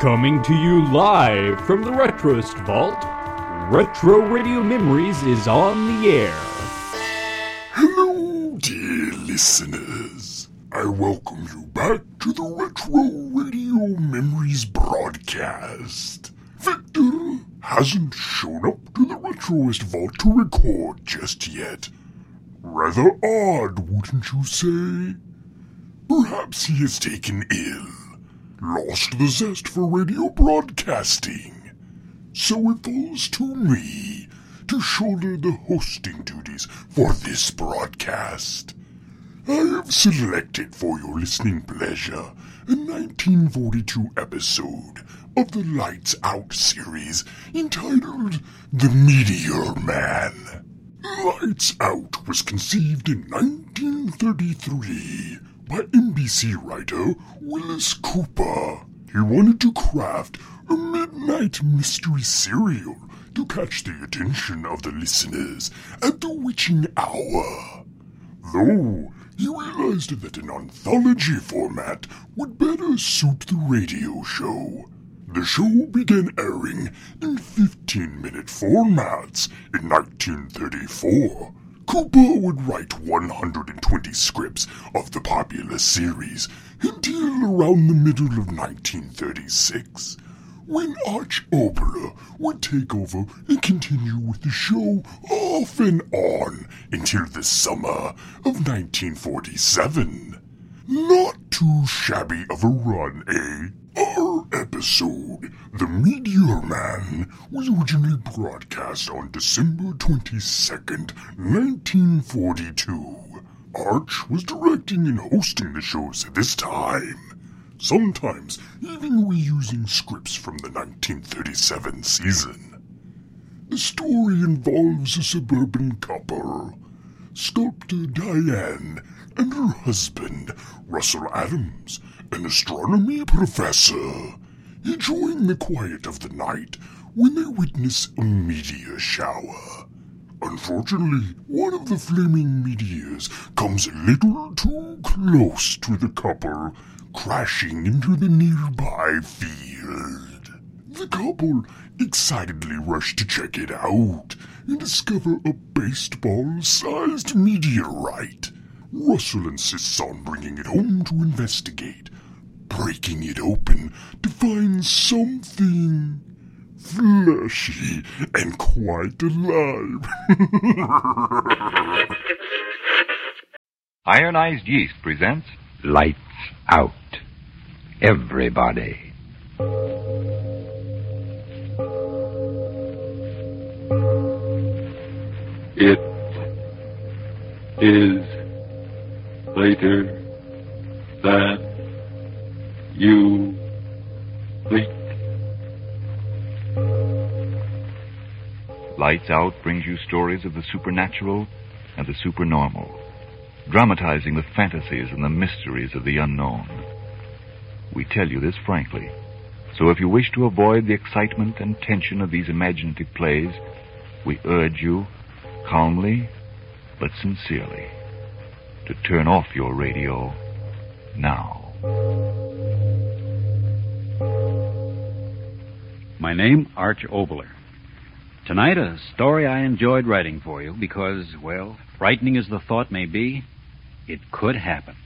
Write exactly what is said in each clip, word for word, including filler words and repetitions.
Coming to you live from the Retroist Vault, Retro Radio Memories is on the air. Hello, dear listeners. I welcome you back to the Retro Radio Memories broadcast. Victor hasn't shown up to the Retroist Vault to record just yet. Rather odd, wouldn't you say? Perhaps he is taken ill, lost the zest for radio broadcasting. So it falls to me to shoulder the hosting duties for this broadcast. I have selected for your listening pleasure a nineteen forty-two episode of the Lights Out series entitled The Meteor Man. Lights Out was conceived in nineteen thirty-three by N B C writer Willis Cooper. He wanted to craft a midnight mystery serial to catch the attention of the listeners at the witching hour. Though he realized that an anthology format would better suit the radio show. The show began airing in fifteen-minute formats in nineteen thirty-four. Cooper would write one hundred twenty scripts of the popular series until around the middle of nineteen thirty-six, when Arch Oboler would take over and continue with the show off and on until the summer of nineteen forty-seven. Not too shabby of a run, eh? Our episode, The Meteor Man, was originally broadcast on December twenty-second, nineteen forty-two. Arch was directing and hosting the shows at this time, sometimes even reusing scripts from the nineteen thirty-seven season. The story involves a suburban couple, sculptor Diane and her husband, Russell Adams, an astronomy professor, enjoying the quiet of the night when they witness a meteor shower. Unfortunately, one of the flaming meteors comes a little too close to the couple, crashing into the nearby field. The couple excitedly rush to check it out and discover a baseball-sized meteorite. Russell insists on bringing it home to investigate, breaking it open to find something fleshy and quite alive. Ironized Yeast presents Lights Out. Everybody. It is later than you think. Lights Out brings you stories of the supernatural and the supernormal, dramatizing the fantasies and the mysteries of the unknown. We tell you this frankly, so if you wish to avoid the excitement and tension of these imaginative plays, we urge you, calmly but sincerely, to turn off your radio now. My name, Arch Oboler. Tonight, a story I enjoyed writing for you because, well, frightening as the thought may be, it could happen.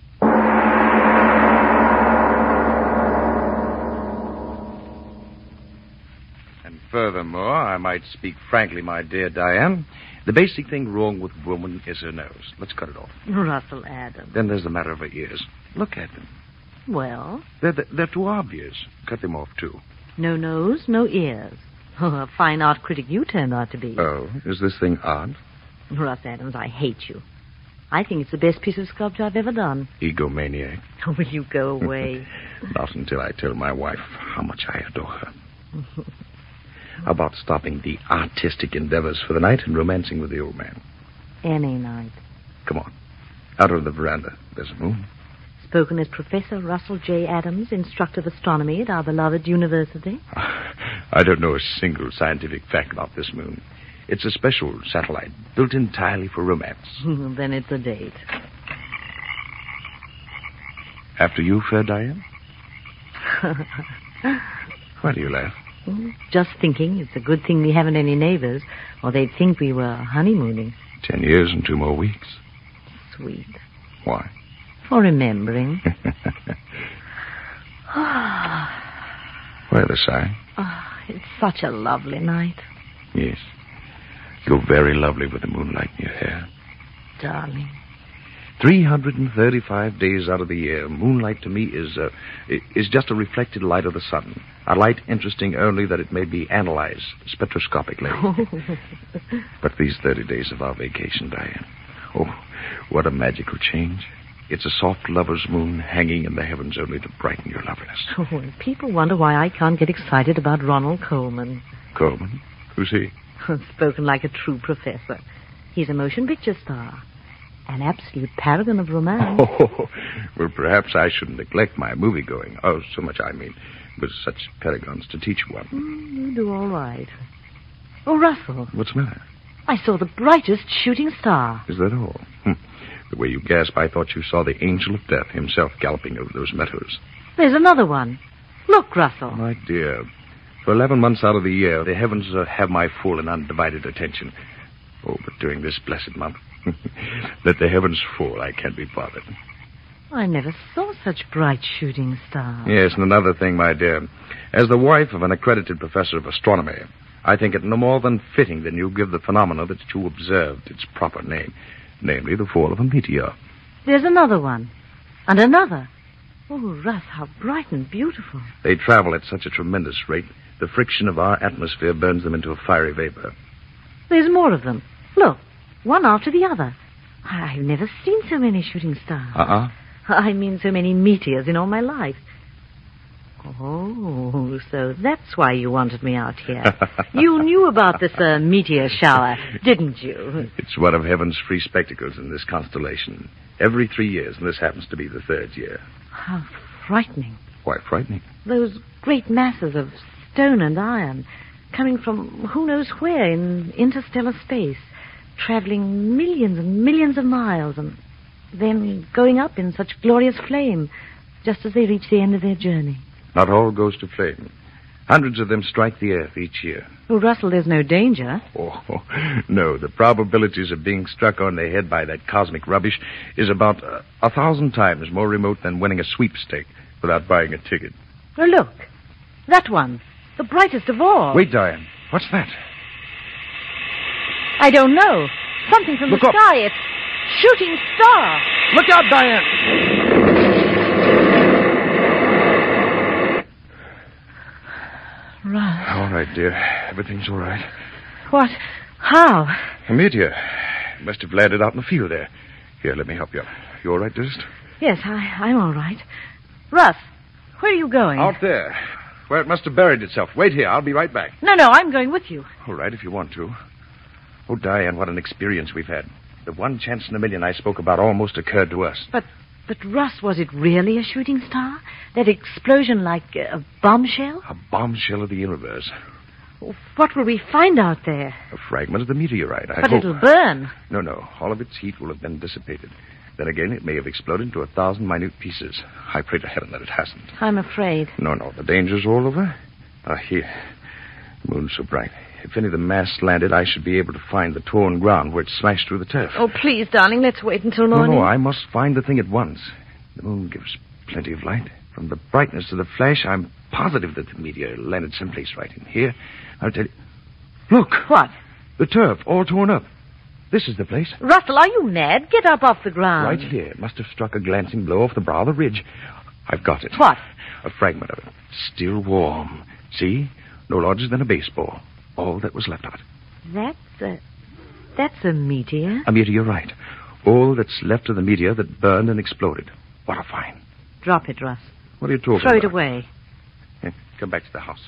And furthermore, I might speak frankly, my dear Diane, the basic thing wrong with woman is her nose. Let's cut it off. Russell Adams. Then there's the matter of her ears. Look at them. Well? They're, they're too obvious. Cut them off, too. No nose, no ears. Oh, a fine art critic you turned out to be. Oh, is this thing odd? Russ Adams, I hate you. I think it's the best piece of sculpture I've ever done. Egomaniac. Oh, will you go away? Not until I tell my wife how much I adore her. How about stopping the artistic endeavors for the night and romancing with the old man? Any night. Come on. Out on the veranda. There's a moon. Spoken as Professor Russell J. Adams, instructor of astronomy at our beloved university. I don't know a single scientific fact about this moon. It's a special satellite built entirely for romance. Then it's a date. After you, fair Diane? Why do you laugh? Just thinking it's a good thing we haven't any neighbors, or they'd think we were honeymooning. Ten years and two more weeks. Sweet. Why? For remembering. Why the sigh? Oh, it's such a lovely night. Yes. You're very lovely with the moonlight in your hair. Darling. three hundred thirty-five days out of the year, moonlight to me is uh, is just a reflected light of the sun. A light interesting only that it may be analyzed spectroscopically. But these thirty days of our vacation, Diane, oh, what a magical change. It's a soft lover's moon hanging in the heavens only to brighten your loveliness. Oh, and people wonder why I can't get excited about Ronald Coleman. Coleman? Who's he? Spoken like a true professor. He's a motion picture star. An absolute paragon of romance. Oh, well, perhaps I shouldn't neglect my movie-going. Oh, so much I mean, with such paragons to teach one. Mm, you do all right. Oh, Russell. What's the matter? I saw the brightest shooting star. Is that all? Hm. The way you gasp, I thought you saw the angel of death himself galloping over those meadows. There's another one. Look, Russell. My dear, for eleven months out of the year, the heavens uh, have my full and undivided attention. Oh, but during this blessed month, let the heavens fall, I can't be bothered. I never saw such bright shooting stars. Yes, and another thing, my dear. As the wife of an accredited professor of astronomy, I think it no more than fitting that you give the phenomena that you observed its proper name, namely the fall of a meteor. There's another one. And another. Oh, Russ, how bright and beautiful. They travel at such a tremendous rate, the friction of our atmosphere burns them into a fiery vapor. There's more of them. Look, one after the other. I've never seen so many shooting stars. Uh-uh. I mean so many meteors in all my life. Oh, so that's why you wanted me out here. You knew about this uh, meteor shower, didn't you? It's one of heaven's free spectacles in this constellation. Every three years, and this happens to be the third year. How frightening. Why frightening? Those great masses of stone and iron coming from who knows where in interstellar space, traveling millions and millions of miles, and then going up in such glorious flame just as they reach the end of their journey. Not all goes to flame. Hundreds of them strike the earth each year. Well, Russell, there's no danger. Oh, no. The probabilities of being struck on the head by that cosmic rubbish is about uh, a thousand times more remote than winning a sweepstake without buying a ticket. Oh, look. That one. The brightest of all. Wait, Diane. What's that? I don't know. Something from Look the up. sky. It's shooting star. Look out, Diane! Russ. All right, dear. Everything's all right. What? How? A meteor. Must have landed out in the field there. Here, let me help you. You all right, dearest? Yes, I, I'm all right. Russ, where are you going? Out there. Where it must have buried itself. Wait here. I'll be right back. No, no, I'm going with you. All right, if you want to. Oh, Diane, what an experience we've had. The one chance in a million I spoke about almost occurred to us. But, but Russ, was it really a shooting star? That explosion like a bombshell? A bombshell of the universe. What will we find out there? A fragment of the meteorite, I But hope. it'll burn. No, no. All of its heat will have been dissipated. Then again, it may have exploded into a thousand minute pieces. I pray to heaven that it hasn't. I'm afraid. No, no. The danger's all over. Ah, here. The moon's so bright. If any of the mass landed, I should be able to find the torn ground where it smashed through the turf. Oh, please, darling, let's wait until no, morning. no. I must find the thing at once. The moon gives plenty of light. From the brightness of the flash, I'm positive that the meteor landed someplace right in here. I'll tell you. Look! What? The turf, all torn up. This is the place. Russell, are you mad? Get up off the ground. Right here. It must have struck a glancing blow off the brow of the ridge. I've got it. What? A fragment of it. Still warm. See? No larger than a baseball. All that was left of it. That's a... That's a meteor. A meteorite. All that's left of the meteor that burned and exploded. What a find. Drop it, Russ. What are you talking Throw about? it away. Here, come back to the house.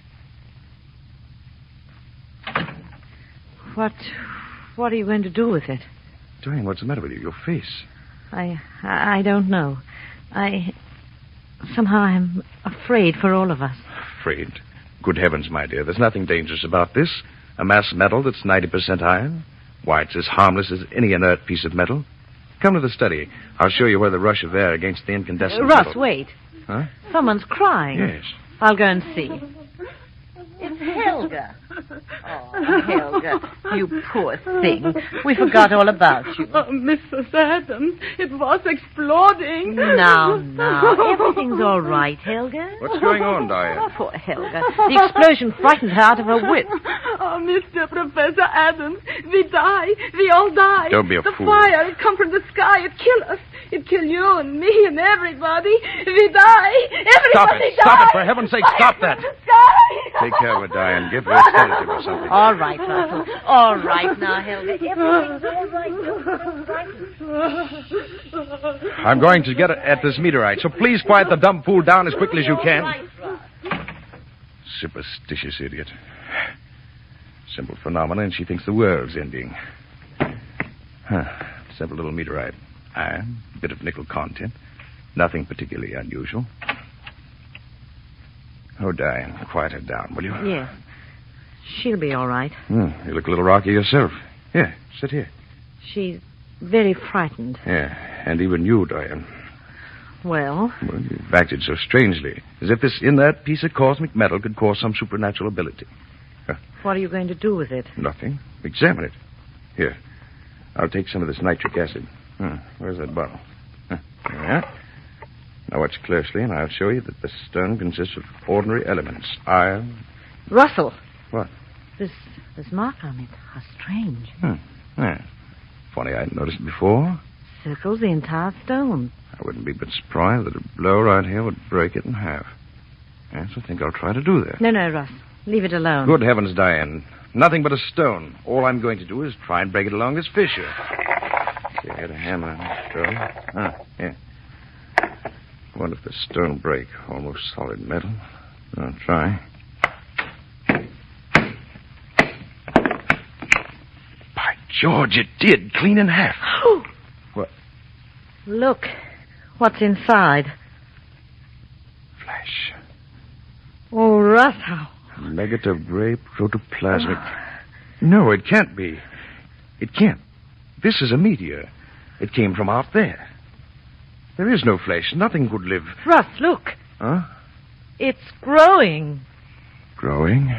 What... What are you going to do with it? Diane, what's the matter with you? Your face. I... I don't know. I... Somehow I'm afraid for all of us. Afraid? Good heavens, my dear. There's nothing dangerous about this. A mass metal that's ninety percent iron. Why, it's as harmless as any inert piece of metal. Come to the study. I'll show you where the rush of air against the incandescent Uh, Russ, metal... wait. Huh? Someone's crying. Yes. I'll go and see. It's Helga. Oh, Helga, you poor thing. We forgot all about you. Oh, Missus Adams, it was exploding. Now, now, everything's all right, Helga. What's going on, Diane? Oh, poor Helga. The explosion frightened her out of her wits. Oh, Mister Professor Adams, we die. We all die. Don't be a the fool. The fire, it come from the sky. It kill us. It kill you and me and everybody. We die. Everybody Stop it. die. Stop it. For heaven's sake, stop that. Sky. Take care of it, Diane. Give her a sedative or something. All right, Russell. All right now, Helga. Everything's all right. Don't frighten. I'm going to get at this meteorite, so please quiet the dumb fool down as quickly as you can. All right, Russ. Superstitious idiot. Simple phenomena, and she thinks the world's ending. Huh. Simple little meteorite. Iron, a bit of nickel content. Nothing particularly unusual. Oh, Diane, quiet her down, will you? Yes. She'll be all right. Hmm, you look a little rocky yourself. Here, sit here. She's very frightened. Yeah, and even you, Diane. Well? Well, you've acted so strangely, as if this in that piece of cosmic metal could cause some supernatural ability. Huh. What are you going to do with it? Nothing. Examine it. Here, I'll take some of this nitric acid. Hmm, where's that bottle? Huh. Yeah. Now watch closely, and I'll show you that the stone consists of ordinary elements. Iron. Russell. What? This this mark on it. How strange. Hmm. Yeah. Funny I hadn't noticed it before. Circles the entire stone. I wouldn't be a bit surprised that a blow right here would break it in half. Yes, I think I'll try to do that. No, no, Russ. Leave it alone. Good heavens, Diane. Nothing but a stone. All I'm going to do is try and break it along this fissure. See, I had a hammer on the stone. Ah, yeah. I wonder if the stone break. Almost solid metal. I'll try. By George, it did. Clean in half. What? Look. What's inside? Flash. Oh, Russ, how... Negative gray protoplasmic. No, it can't be. It can't. This is a meteor. It came from out there. There is no flesh. Nothing could live. Russ, look. Huh? It's growing. Growing?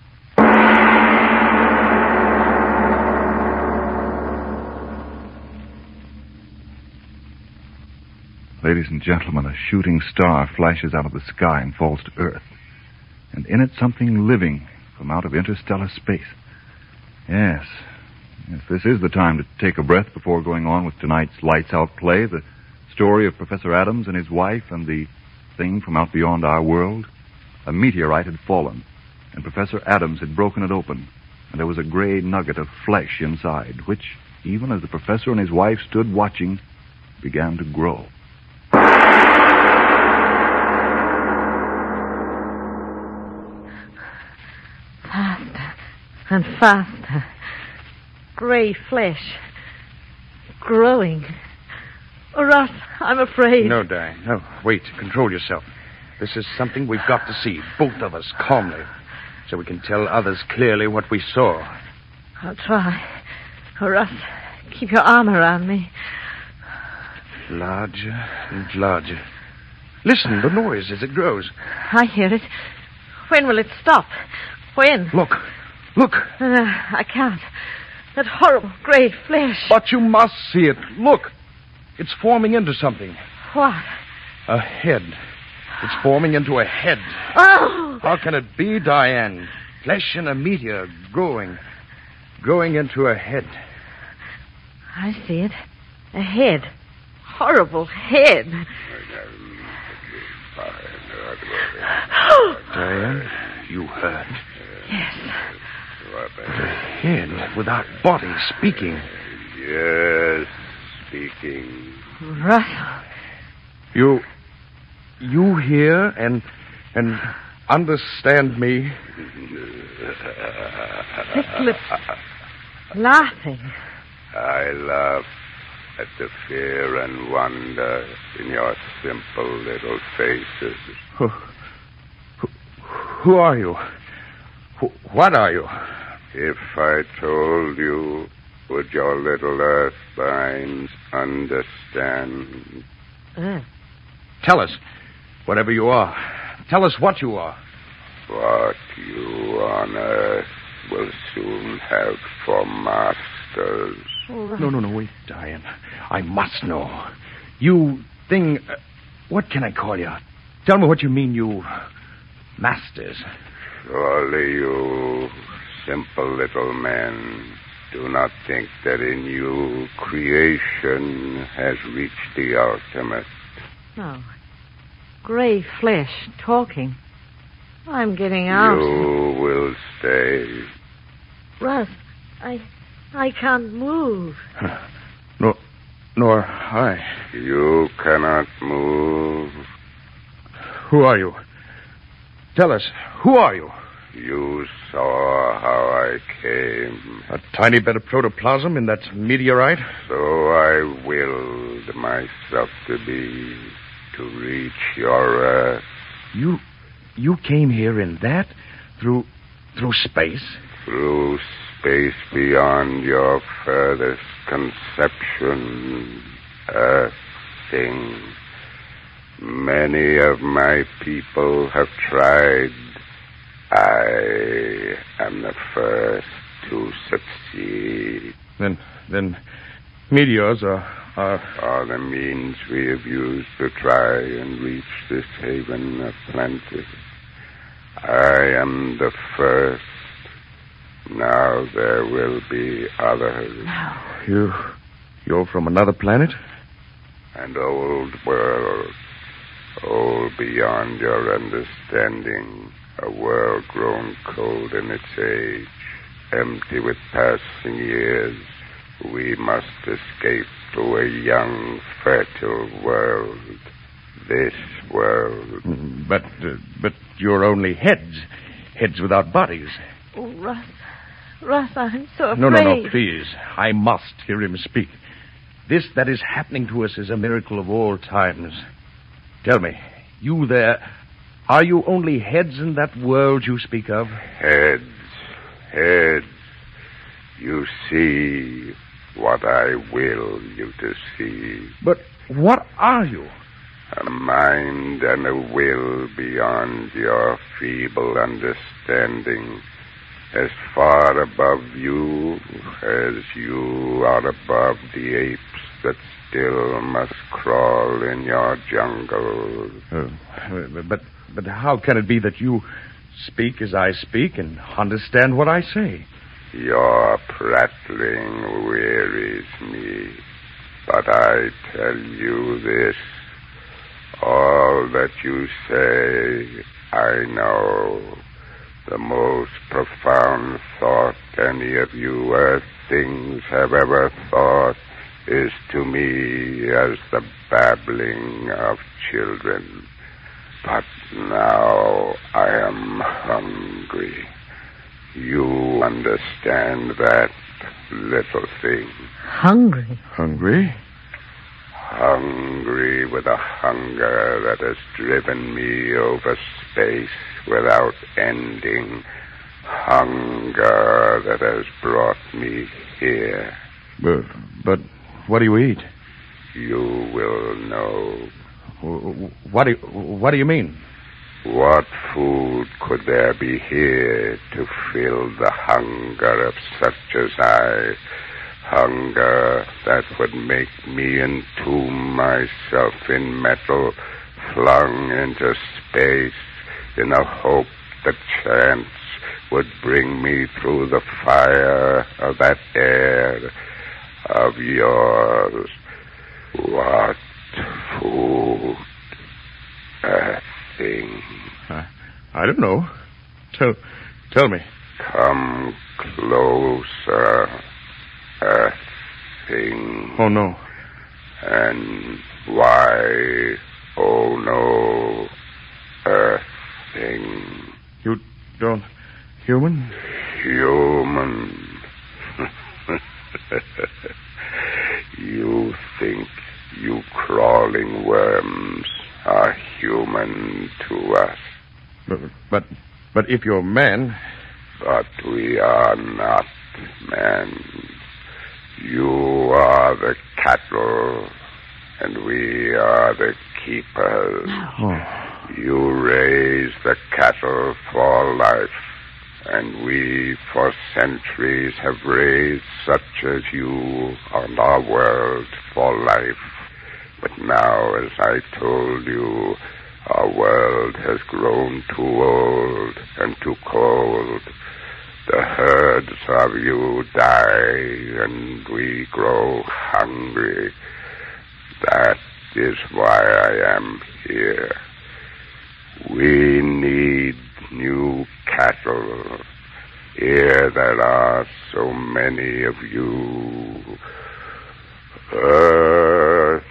Ladies and gentlemen, a shooting star flashes out of the sky and falls to Earth. And in it, something living from out of interstellar space. Yes. Yes, this is the time to take a breath before going on with tonight's lights-out play, the story of Professor Adams and his wife and the thing from out beyond our world. A meteorite had fallen, and Professor Adams had broken it open, and there was a gray nugget of flesh inside, which, even as the professor and his wife stood watching, began to grow. Faster and faster. Gray flesh. Growing. Oh, Russ, I'm afraid. No, Diane. No. Wait. Control yourself. This is something we've got to see, both of us, calmly, so we can tell others clearly what we saw. I'll try. Oh, Russ, keep your arm around me. Larger and larger. Listen, the noise as it grows. I hear it. When will it stop? When? Look. Look. Uh, I can't. That horrible gray flesh. But you must see it. Look. It's forming into something. What? A head. It's forming into a head. Oh! How can it be, Diane? Flesh in a meteor growing. Growing into a head. I see it. A head. Horrible head. Diane, you heard. Yes. The head without body speaking. Yes, speaking. Russell. You... You hear and... and understand me? Thick lips. Laughing. I laugh at the fear and wonder in your simple little faces. Who, who, who are you? Who, what are you? If I told you, would your little earth minds understand? Uh, Tell us, whatever you are. Tell us what you are. What you on earth will soon have for masters. No, no, no, wait, Diane. I must know. You thing... Uh, what can I call you? Tell me what you mean, you... masters. Surely you simple little men do not think that in you creation has reached the ultimate. No. Gray flesh talking. I'm getting out. You will stay. Russ, I... I can't move. No, nor I. You cannot move. Who are you? Tell us, who are you? You saw how I came. A tiny bit of protoplasm in that meteorite? So I willed myself to be, to reach your earth. You, you came here in that? Through, through space? Through space beyond your furthest conception, earth thing. Many of my people have tried. I am the first to succeed. Then, then, meteors are, are... are the means we have used to try and reach this haven of plenty. I am the first. Now there will be others. You, you're from another planet? An old world, old beyond your understanding. A world grown cold in its age, empty with passing years. We must escape to a young, fertile world. This world. But, uh, but you're only heads. Heads without bodies. Oh, Russ. Russ, I'm so afraid. No, no, no, please. I must hear him speak. This that is happening to us is a miracle of all times. Tell me, you there... Are you only heads in that world you speak of? Heads. Heads. You see what I will you to see. But what are you? A mind and a will beyond your feeble understanding. As far above you as you are above the apes that still must crawl in your jungle. Uh, but... But how can it be that you speak as I speak and understand what I say? Your prattling wearies me. But I tell you this. All that you say, I know. The most profound thought any of you earth things have ever thought is to me as the babbling of children. But now I am hungry. You understand that, little thing. Hungry? Hungry? Hungry with a hunger that has driven me over space without ending. Hunger that has brought me here. But, but what do you eat? You will know. What do you, what do you mean? What food could there be here to fill the hunger of such as I? Hunger that would make me entomb myself in metal, flung into space in a hope that chance would bring me through the fire of that air of yours. What food? A thing. I, I don't know. Tell, tell me. Come closer. A thing. Oh, no. And why, oh, no, a thing. You don't... Human? Human. You think you crawling worms are human to us. But, but, but if you're man... But we are not men. You are the cattle, and we are the keepers. Oh. You raise the cattle for life, and we for centuries have raised such as you on our world for life. But now, as I told you, our world has grown too old and too cold. The herds of you die, and we grow hungry. That is why I am here. We need new cattle. Here there are so many of you. Earth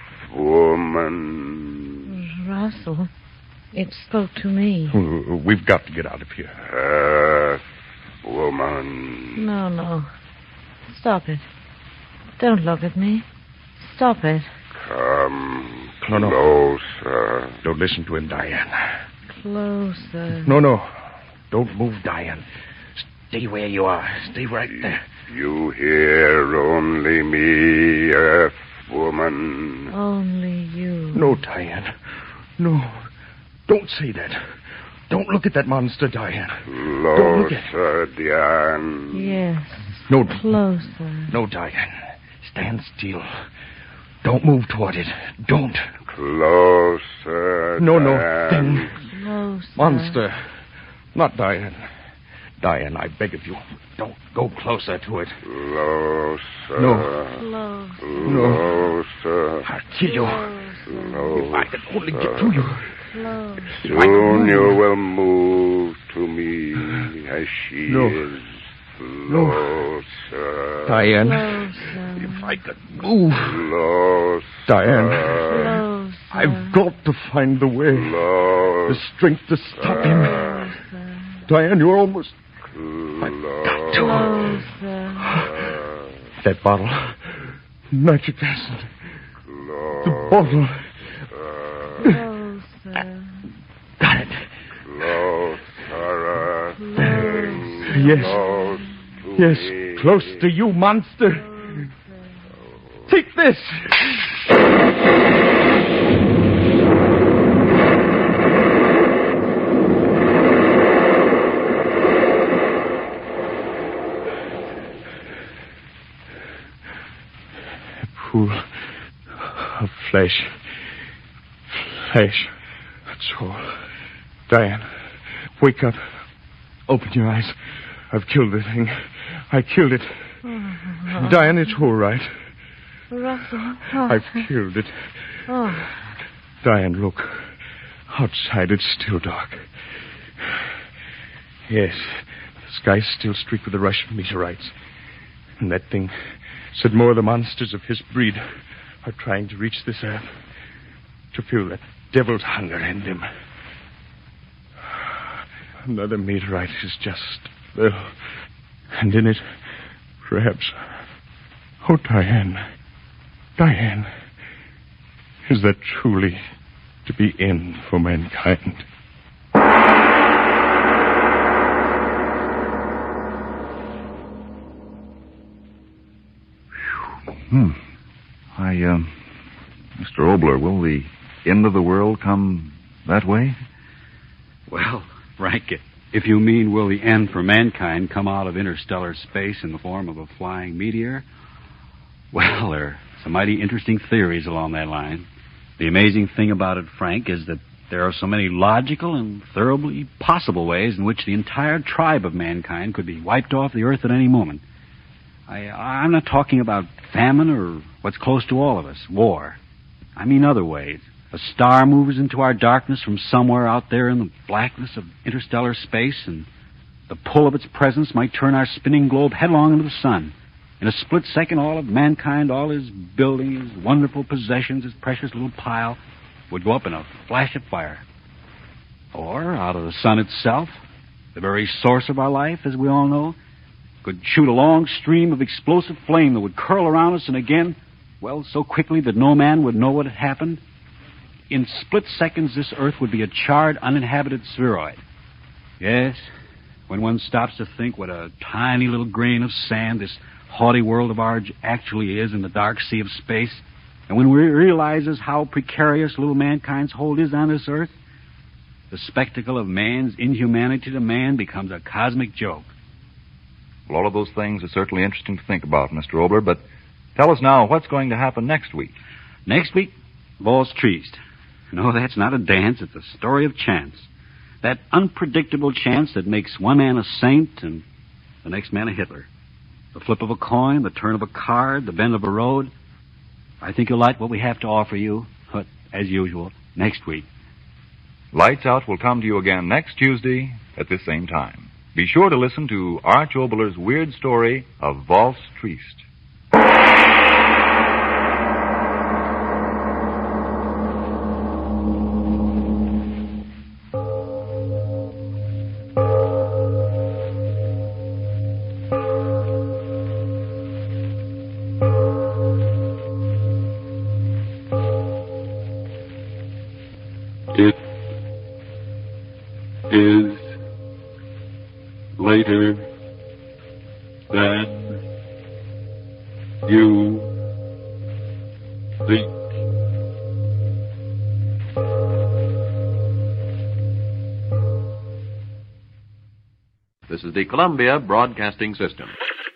woman. Russell, it spoke to me. We've got to get out of here. Earth woman. No, no. Stop it. Don't look at me. Stop it. Come No, no. closer. Don't listen to him, Diane. Closer. No, no. Don't move, Diane. Stay where you are. Stay right there. You hear only me, Earth woman. Only you. No, Diane. No. Don't say that. Don't look at that monster, Diane. Don't look at Closer, Diane. Yes. No. Closer. No, Diane. Stand still. Don't move toward it. Don't. Closer, No, no. Diane. Then. Closer. Monster. Not Diane. Diane, I beg of you, don't go closer to it. Closer. No. Closer. Closer. I'll kill you. Closer. If I could only get to you. Closer. Soon you will move to me as she No. is. No. Closer. Diane, Closer. if I could move. Closer. Diane. Closer. I've got to find the way. Closer. The strength to stop him. Closer. Diane, you're almost... Closer. That bottle. Nitric acid. The bottle. Closer. Got it. Closer. Yes. Close to Yes, me. close to you, monster. Take this. Pool of flesh. Flesh. That's all. Diane, wake up. Open your eyes. I've killed the thing. I killed it. Oh. Diane, it's all right. Russell. Oh. I've killed it. Oh. Diane, look. Outside, it's still dark. Yes, the sky's still streaked with the rush of meteorites. And that thing said more of the monsters of his breed are trying to reach this earth, to feel that devil's hunger in them. Another meteorite is just fell. And in it, perhaps... Oh, Diane. Diane. Is that truly to be in for mankind? Hmm. I, um... Mister Obler, will the end of the world come that way? Well, Frank, if you mean will the end for mankind come out of interstellar space in the form of a flying meteor, well, there are some mighty interesting theories along that line. The amazing thing about it, Frank, is that there are so many logical and thoroughly possible ways in which the entire tribe of mankind could be wiped off the earth at any moment. I, I'm not talking about famine or what's close to all of us, war. I mean other ways. A star moves into our darkness from somewhere out there in the blackness of interstellar space, and the pull of its presence might turn our spinning globe headlong into the sun. In a split second, all of mankind, all his buildings, his wonderful possessions, his precious little pile, would go up in a flash of fire. Or, out of the sun itself, the very source of our life, as we all know, could shoot a long stream of explosive flame that would curl around us and again, well, so quickly that no man would know what had happened. In split seconds, this earth would be a charred, uninhabited spheroid. Yes, when one stops to think what a tiny little grain of sand this haughty world of ours actually is in the dark sea of space, and when one realizes how precarious little mankind's hold is on this earth, the spectacle of man's inhumanity to man becomes a cosmic joke. Well, all of those things are certainly interesting to think about, Mister Obler, but tell us now what's going to happen next week. Next week, Waltz Triest. No, that's not a dance. It's a story of chance. That unpredictable chance that makes one man a saint and the next man a Hitler. The flip of a coin, the turn of a card, the bend of a road. I think you'll like what we have to offer you, but as usual, next week. Lights Out will come to you again next Tuesday at this same time. Be sure to listen to Arch Obler's weird story of Waltz Triest. It is later than you think. This is the Columbia Broadcasting System.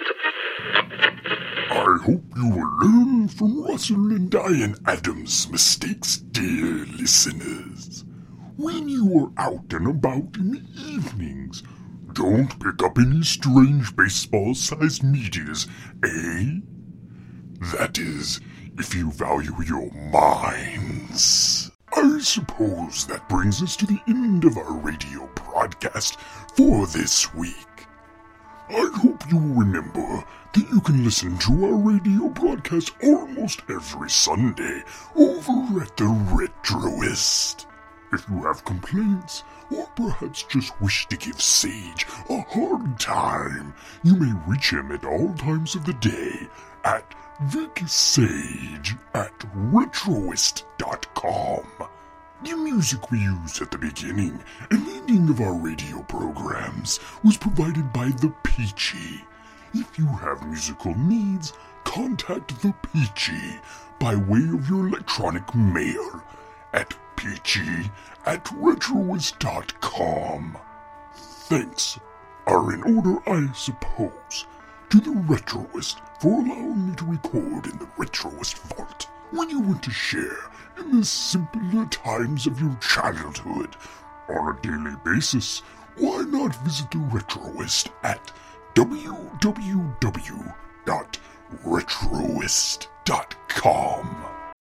I hope you will learn from Russell and Diane Adams' mistakes, dear listeners. When you are out and about in the evenings, don't pick up any strange baseball-sized meteors, eh? That is, if you value your minds. I suppose that brings us to the end of our radio broadcast for this week. I hope you will remember that you can listen to our radio broadcast almost every Sunday over at the Retroist. If you have complaints, or perhaps just wish to give Sage a hard time, you may reach him at all times of the day at VicSage at Retroist dot com. The music we used at the beginning and ending of our radio programs was provided by The Peachy. If you have musical needs, contact The Peachy by way of your electronic mail at peachy at Retroist dot com. Thanks are in order, I suppose, to the Retroist for allowing me to record in the Retroist Vault. When you want to share in the simpler times of your childhood on a daily basis, why not visit the Retroist at w w w dot retroist dot com.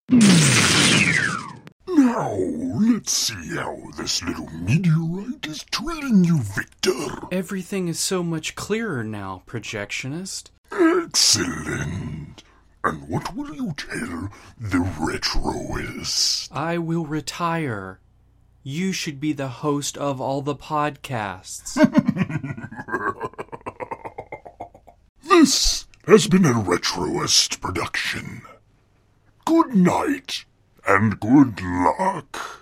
Now, let's see how this little meteorite is treating you, Victor. Everything is so much clearer now, projectionist. Excellent. And what will you tell the Retroist? I will retire. You should be the host of all the podcasts. This has been a Retroist production. Good night and good luck.